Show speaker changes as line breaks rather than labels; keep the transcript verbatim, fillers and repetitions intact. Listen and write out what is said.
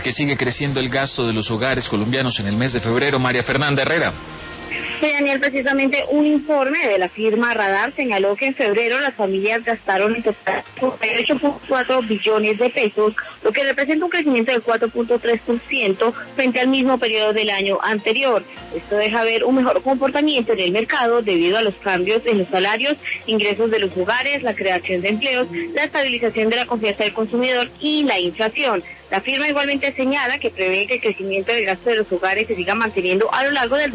que sigue creciendo el gasto de los hogares colombianos en el mes de febrero. María Fernanda Herrera.
Sí, Daniel, precisamente un informe de la firma Radar señaló que en febrero las familias gastaron en total ocho punto cuatro billones de pesos, lo que representa un crecimiento del cuatro punto tres por ciento frente al mismo periodo del año anterior. Esto deja ver un mejor comportamiento en el mercado debido a los cambios en los salarios, ingresos de los hogares, la creación de empleos, la estabilización de la confianza del consumidor y la inflación. La firma igualmente señala que prevé que el crecimiento del gasto de los hogares se siga manteniendo a lo largo del